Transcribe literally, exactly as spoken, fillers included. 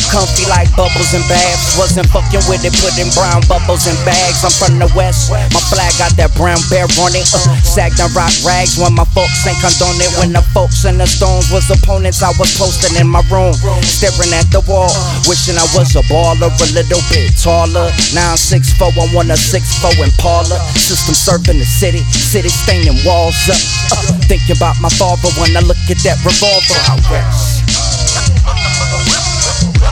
Comfy like bubbles and baths. Wasn't fucking with it, putting brown bubbles in bags. I'm from the west, my flag got that brown bear on it. uh, Sagged and rock rags when my folks ain't condone it. When the folks in the stones was opponents, I was posting in my room, staring at the wall, wishing I was a baller, a little bit taller. Now I'm six four, I want a six four Impala. System serving the city, city staining walls up. uh, Thinking about my father when I look at that revolver.